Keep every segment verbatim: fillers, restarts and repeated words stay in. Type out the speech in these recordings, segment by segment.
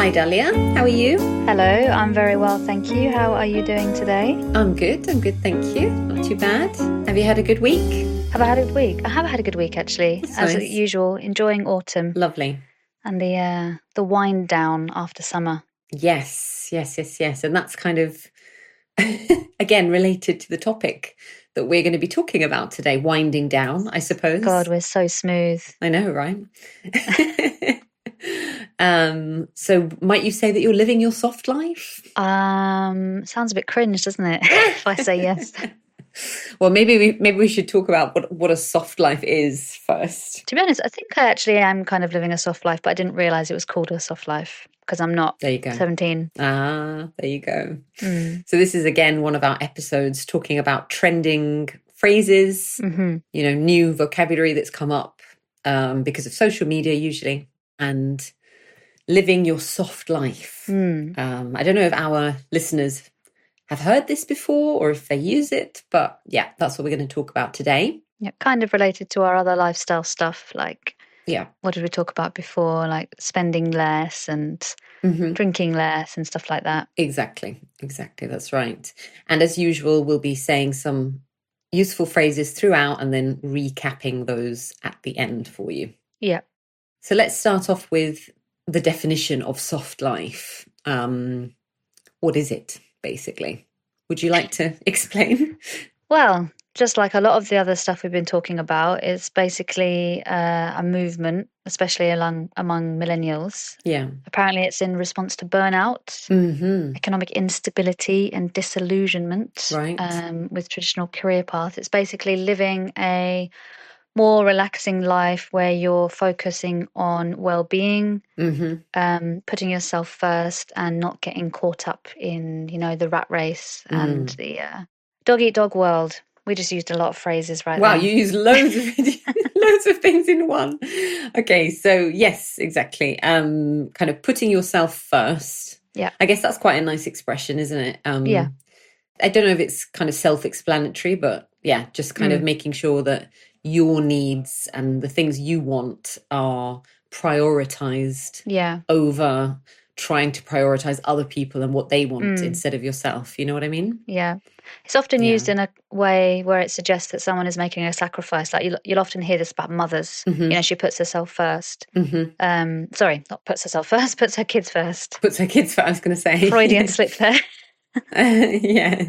Hi Dahlia, how are you? Hello, I'm very well, thank you. How are you doing today? I'm good, I'm good, thank you. Not too bad. Have you had a good week? Have I had a good week? I have had a good week, actually. That's As nice. usual, enjoying autumn Lovely. and the uh, the wind down after summer. Yes, yes, yes, yes. And that's kind of, again, related to the topic that we're going to be talking about today, winding down, I suppose. God, we're so smooth. I know, right? um, so might you say that you're living your soft life? Um, sounds a bit cringe, doesn't it? If I say yes. Well, maybe we maybe we should talk about what, what a soft life is first. To be honest, I think I actually am kind of living a soft life, but I didn't realise it was called a soft life because I'm not There you go. seventeen. Ah, there you go. Mm. So this is, again, one of our episodes talking about trending phrases, Mm-hmm. you know, new vocabulary that's come up um, because of social media usually, and living your soft life. Mm. Um, I don't know if our listeners have heard this before or if they use it, but yeah, that's what we're going to talk about today. Yeah, kind of related to our other lifestyle stuff, like Yeah. what did we talk about before? Like spending less and Mm-hmm. drinking less and stuff like that. Exactly, exactly. That's right. And as usual, we'll be saying some useful phrases throughout and then recapping those at the end for you. Yeah. So let's start off with the definition of soft life. Um, what is it, basically? Would you like to explain? Well, just like a lot of the other stuff we've been talking about, it's basically uh, a movement, especially along, among millennials. Yeah. Apparently, it's in response to burnout, Mm-hmm. economic instability, and disillusionment Right. um, with traditional career path. It's basically living a more relaxing life where you're focusing on well-being, Mm-hmm. um, putting yourself first, and not getting caught up in, you know, the rat race and Mm. the uh, dog eat dog world. We just used a lot of phrases right Wow, there. you use loads of loads of things in one. Okay, so yes, exactly. Um, kind of putting yourself first. Yeah. I guess that's quite a nice expression, isn't it? Um, Yeah. I don't know if it's kind of self-explanatory, but yeah, just kind Mm. of making sure that your needs and the things you want are prioritized Yeah. over trying to prioritize other people and what they want Mm. instead of yourself. You know what I mean? Yeah. It's often Yeah. used in a way where it suggests that someone is making a sacrifice. Like you'll, you'll often hear this about mothers. Mhm. You know, she puts herself first. Mm-hmm. Um, sorry, not puts herself first, puts her kids first. Puts her kids first, I was going to say. Freudian slip there. Uh, yeah.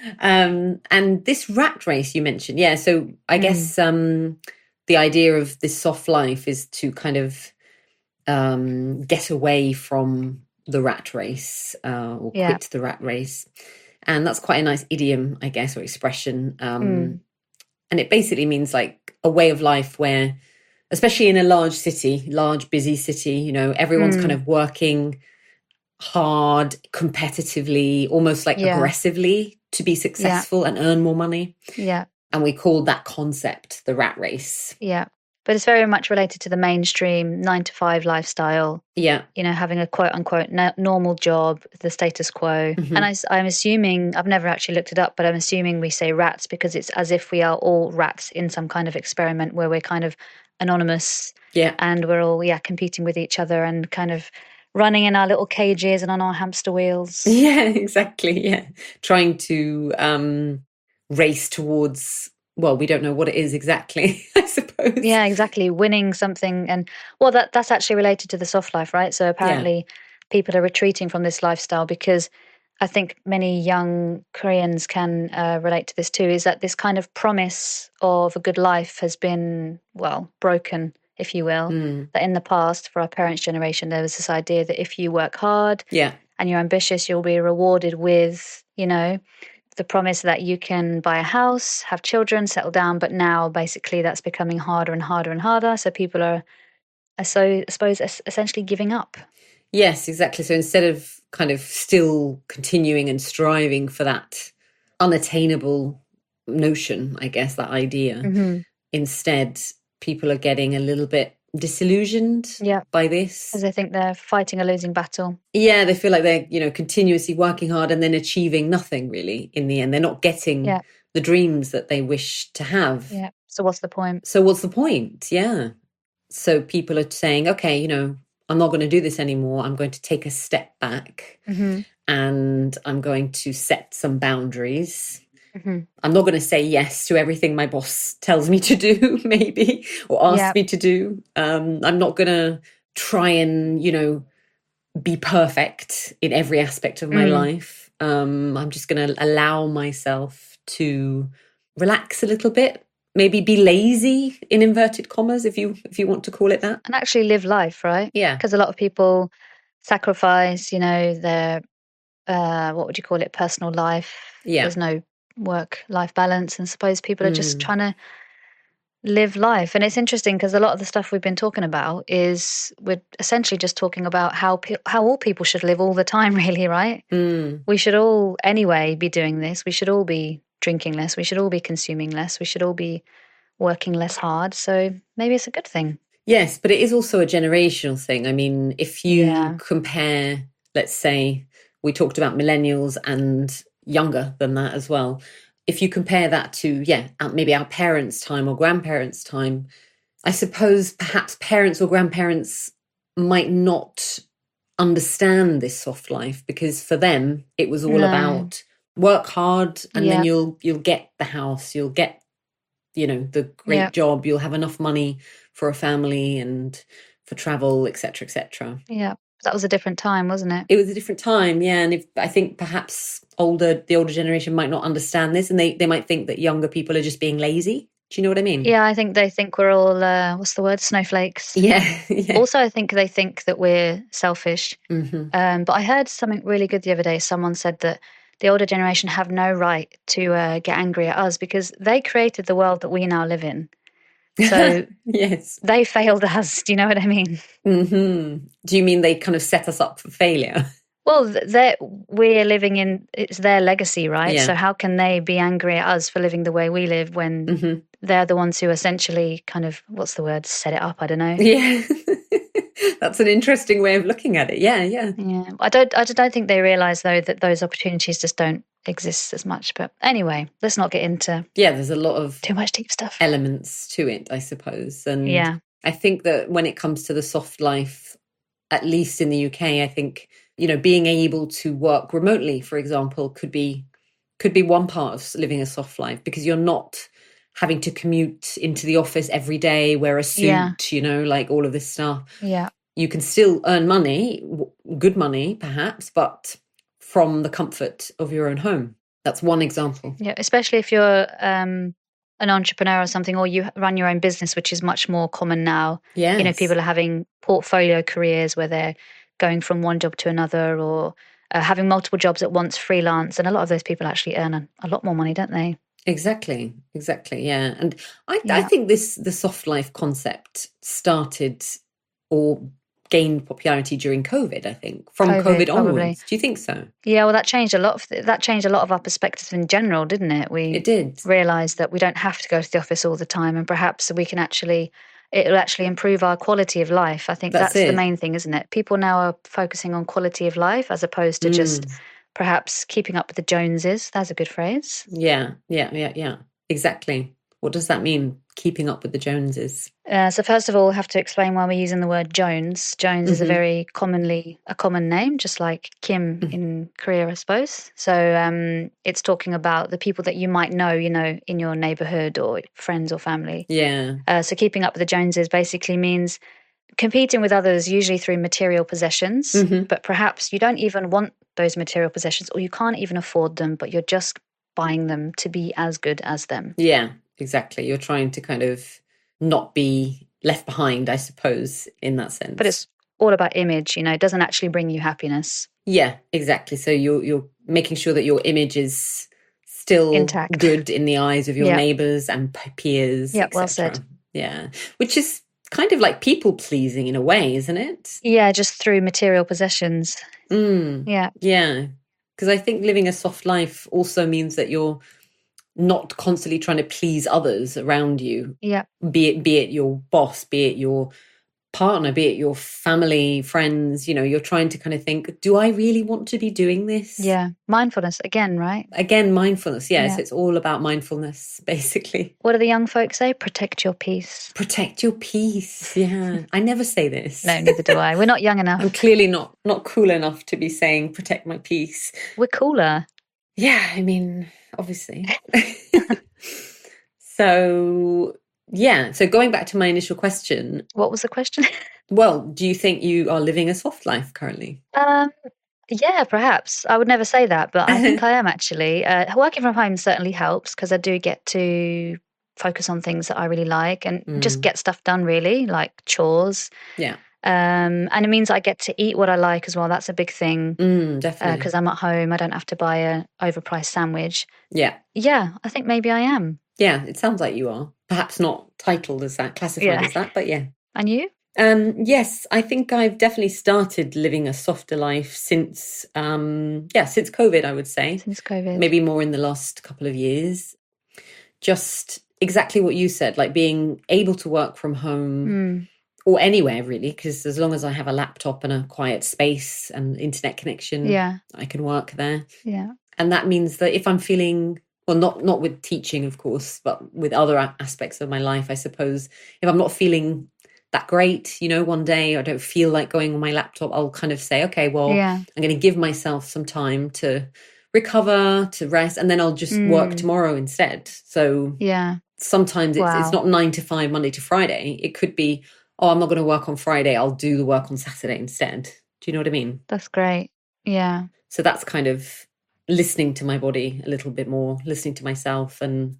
Um, and this rat race you mentioned, yeah. So I Mm. guess um, the idea of this soft life is to kind of um, get away from the rat race uh, or Yeah. quit the rat race. And that's quite a nice idiom, I guess, or expression. Um, Mm. And it basically means like a way of life where, especially in a large city, large, busy city, you know, everyone's Mm. kind of working hard, competitively, almost like Yeah. aggressively to be successful and earn more money. Yeah. And we called that concept the rat race. Yeah. But it's very much related to the mainstream nine to five lifestyle, Yeah. you know, having a quote unquote no- normal job, the status quo. Mhm. And I, am assuming, I've never actually looked it up, but I'm assuming we say rats because it's as if we are all rats in some kind of experiment where we're kind of anonymous Yeah. and we're all, yeah, competing with each other and kind of running in our little cages and on our hamster wheels. Yeah, exactly. Yeah. Trying to um, race towards, well, we don't know what it is exactly, I suppose. Yeah, exactly. Winning something. And well, that that's actually related to the soft life, right? So apparently people are retreating from this lifestyle because I think many young Koreans can uh, relate to this too, is that this kind of promise of a good life has been, well, broken, if you will. Mm. That in the past, for our parents' generation, there was this idea that if you work hard Yeah. and you're ambitious, you'll be rewarded with, you know, the promise that you can buy a house, have children, settle down. But now basically that's becoming harder and harder and harder. So people are, are so, I suppose, es- essentially giving up. Yes, exactly. So instead of kind of still continuing and striving for that unattainable notion, I guess, that idea, Mm-hmm. instead people are getting a little bit disillusioned Yeah. by this. Because I think they're fighting a losing battle. Yeah, they feel like they're, you know, continuously working hard and then achieving nothing really in the end. They're not getting Yeah. the dreams that they wish to have. Yeah. So what's the point? So what's the point? Yeah. So people are saying, okay, you know, I'm not going to do this anymore. I'm going to take a step back Mm-hmm. and I'm going to set some boundaries. Mm-hmm. I'm not going to say yes to everything my boss tells me to do, maybe, or asks Yeah. me to do. Um, I'm not going to try and, you know, be perfect in every aspect of my Mm. life. Um, I'm just going to allow myself to relax a little bit, maybe be lazy in inverted commas, if you if you want to call it that. And actually live life, right? Yeah. Because a lot of people sacrifice, you know, their, uh, what would you call it, personal life. Yeah. There's no work-life balance. And suppose people are just Mm. trying to live life. And it's interesting because a lot of the stuff we've been talking about is we're essentially just talking about how pe- how all people should live all the time, really, right? Mm. We should all anyway be doing this. We should all be drinking less. We should all be consuming less. We should all be working less hard. So maybe it's a good thing. Yes, but it is also a generational thing. I mean, if you Yeah. compare, let's say, we talked about millennials and younger than that as well. If you compare that to, yeah, uh, maybe our parents' time or grandparents' time, I suppose perhaps parents or grandparents might not understand this soft life because for them it was all No. about work hard and Yeah. then you'll you'll get the house, you'll get, you know, the great Yeah. job, you'll have enough money for a family and for travel, et cetera, et cetera. Yeah. That was a different time, wasn't it? It was a different time, yeah. And if I think perhaps older, the older generation might not understand this, and they, they might think that younger people are just being lazy. Do you know what I mean? Yeah, I think they think we're all, uh, what's the word, snowflakes. Yeah. yeah. Also, I think they think that we're selfish. Mm-hmm. Um, but I heard something really good the other day. Someone said that the older generation have no right to uh, get angry at us because they created the world that we now live in. So yes. they failed us. Do you know what I mean? Mm-hmm. Do you mean they kind of set us up for failure? Well, they're, we're living in, it's their legacy, right? Yeah. So how can they be angry at us for living the way we live when Mm-hmm. they're the ones who essentially kind of, what's the word, set it up? I don't know. Yeah. That's an interesting way of looking at it. Yeah, yeah. Yeah. I don't, I don't think they realise, though, that those opportunities just don't exist as much. But anyway, let's not get into Yeah, there's a lot of too much deep stuff. elements to it, I suppose. And Yeah. I think that when it comes to the soft life, at least in the U K, I think, you know, being able to work remotely, for example, could be could be one part of living a soft life because you're not having to commute into the office every day, wear a suit, Yeah. you know, like all of this stuff. Yeah. You can still earn money, w- good money perhaps, but from the comfort of your own home. That's one example. Yeah. Especially if you're um, an entrepreneur or something, or you run your own business, which is much more common now. Yes. You know, people are having portfolio careers where they're going from one job to another or uh, having multiple jobs at once, freelance. And a lot of those people actually earn a, a lot more money, don't they? Exactly, exactly, yeah. And I, I Yeah. think this the soft life concept started or gained popularity during COVID, I think, from COVID, COVID, probably. onwards. Do you think so? Yeah, well, that changed a lot of th- that changed a lot of our perspectives in general, didn't it? We It did. realised that we don't have to go to the office all the time, and perhaps we can actually it'll actually improve our quality of life. I think That's that's, the it. main thing, isn't it? People now are focusing on quality of life as opposed to just Mm. perhaps keeping up with the Joneses. That's a good phrase. Yeah, yeah, yeah, yeah. Exactly. What does that mean? Keeping up with the Joneses. Uh, so first of all, I have to explain why we're using the word Jones. Jones is a Mhm. very commonly a common name, just like Kim Mm. in Korea, I suppose. So um, it's talking about the people that you might know, you know, in your neighborhood or friends or family. Yeah. Uh, so keeping up with the Joneses basically means competing with others, usually through material possessions, Mhm. but perhaps you don't even want those material possessions or you can't even afford them, but you're just buying them to be as good as them. Yeah, exactly. You're trying to kind of not be left behind, I suppose, in that sense. But it's all about image, you know, it doesn't actually bring you happiness. Yeah, exactly. So you're you're making sure that your image is still Intact. good in the eyes of your Yeah. neighbours and p- peers. Yeah, et well cetera. said. Yeah, which is kind of like people pleasing in a way, isn't it? Yeah, just through material possessions. Mm, Yeah. yeah, because I think living a soft life also means that you're not constantly trying to please others around you. Yeah. Be it be it your boss, be it your partner, be it your family, friends, you know, you're trying to kind of think, do I really want to be doing this? Yeah. Mindfulness again, right? Again, mindfulness. Yes, Yeah. it's all about mindfulness, basically. What do the young folks say? Protect your peace. Protect your peace. Yeah. I never say this. No, neither do I. We're not young enough. I'm clearly not not cool enough to be saying protect my peace. We're cooler. Yeah, I mean, obviously. So, yeah. So going back to my initial question. What was the question? Well, do you think you are living a soft life currently? Um, yeah, perhaps. I would never say that, but I think I am actually. Uh, working from home certainly helps because I do get to focus on things that I really like and Mm. just get stuff done, really, like chores. Yeah. Um, and it means I get to eat what I like as well. That's a big thing Mm, definitely. because I'm at home. I don't have to buy a overpriced sandwich. Yeah. Yeah, I think maybe I am. Yeah, it sounds like you are. Perhaps not titled as that, classified Yeah. as that, but yeah. And you? Um, yes, I think I've definitely started living a softer life since, um, yeah, since COVID, I would say. Since COVID. Maybe more in the last couple of years. Just exactly what you said, like being able to work from home Mm. or anywhere really, because as long as I have a laptop and a quiet space and internet connection, Yeah. I can work there. Yeah. And that means that if I'm feeling, well, not not with teaching, of course, but with other a- aspects of my life, I suppose, if I'm not feeling that great, you know, one day I don't feel like going on my laptop, I'll kind of say, okay, well, Yeah. I'm going to give myself some time to recover, to rest, and then I'll just work Mm. tomorrow instead. So Yeah. sometimes it's, Wow. it's not nine to five, Monday to Friday. It could be, oh, I'm not going to work on Friday. I'll do the work on Saturday instead. Do you know what I mean? That's great. Yeah. So that's kind of listening to my body a little bit more, listening to myself, and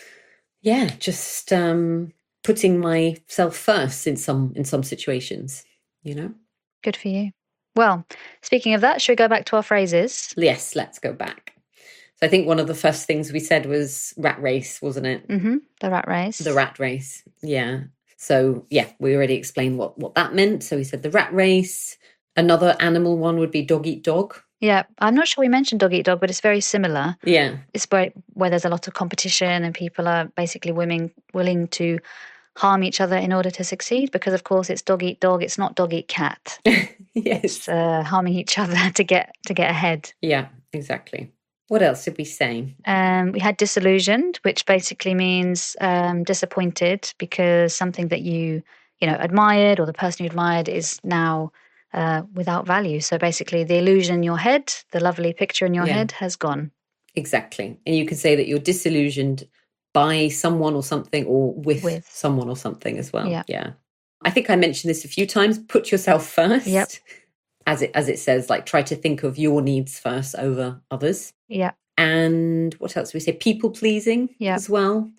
yeah, just um, putting myself first in some in some situations, you know? Good for you. Well, speaking of that, should we go back to our phrases? Yes, let's go back. So I think one of the first things we said was rat race, wasn't it? Mm-hmm. The rat race. The rat race. Yeah. So yeah, we already explained what, what that meant. So we said the rat race. Another animal one would be dog eat dog. Yeah. I'm not sure we mentioned dog eat dog, but it's very similar. Yeah. It's where, where there's a lot of competition and people are basically willing, willing to harm each other in order to succeed because, of course, it's dog eat dog. It's not dog eat cat. Yes. It's uh, harming each other to get to get ahead. Yeah, exactly. What else did we say? Um, we had disillusioned, which basically means um, disappointed because something that you, you know, admired or the person you admired is now uh, without value. So basically the illusion in your head, the lovely picture in your Yeah. head has gone. Exactly. And you could say that you're disillusioned by someone or something or with, With. someone or something as well. Yeah. Yeah. I think I mentioned this a few times. Put yourself first. Yep. As it as it says, like try to think of your needs first over others. Yeah. And what else do we say? People pleasing Yeah. as well.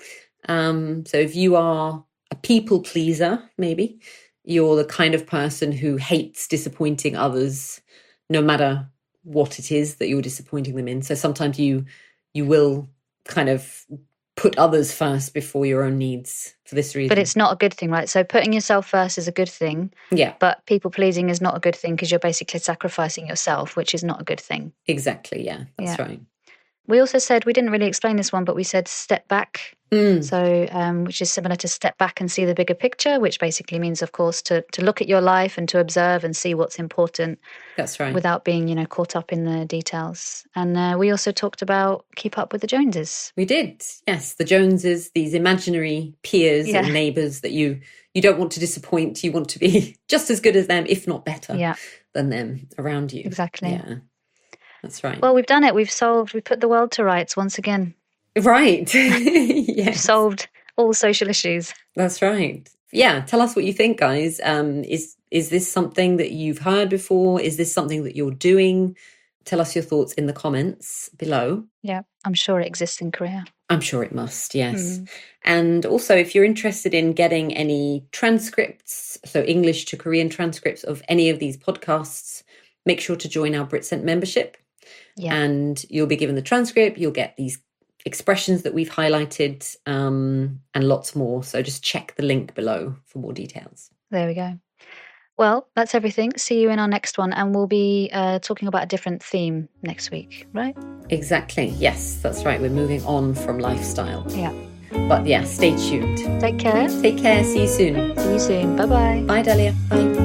Um, so if you are a people pleaser, maybe you're the kind of person who hates disappointing others, no matter what it is that you're disappointing them in. So sometimes you you will kind of put others first before your own needs for this reason. But it's not a good thing, right? So putting yourself first is a good thing, yeah, but people pleasing is not a good thing because you're basically sacrificing yourself, which is not a good thing. exactly. Yeah, that's Yeah. right. We also said, we didn't really explain this one, but we said step back. Mm, So, um, which is similar to step back and see the bigger picture, which basically means, of course, to to look at your life and to observe and see what's important that's right. without being, you know, caught up in the details. And uh, we also talked about keep up with the Joneses. We did, yes. The Joneses, these imaginary peers Yeah. or neighbours that you you don't want to disappoint. You want to be just as good as them, if not better, Yeah, than them around you. exactly. Yeah, that's right. Well, we've done it. We've solved. We've put the world to rights once again. right. We've Yes, solved all social issues. that's right. Yeah, tell us what you think, guys. Um, is is this something that you've heard before? Is this something that you're doing? Tell us your thoughts in the comments below. Yeah, I'm sure it exists in Korea. I'm sure it must, yes. Mm. And also, if you're interested in getting any transcripts, so English to Korean transcripts of any of these podcasts, make sure to join our BritCent membership. Yeah, And you'll be given the transcript. You'll get these expressions that we've highlighted um, and lots more. So just check the link below for more details. there we go. Well, that's everything. See you in our next one. And we'll be uh, talking about a different theme next week, right? Exactly. Yes, that's right. We're moving on from lifestyle. Yeah. But yeah, stay tuned. Take care. Take care. See you soon. See you soon. Bye-bye. Bye, Dahlia. Bye.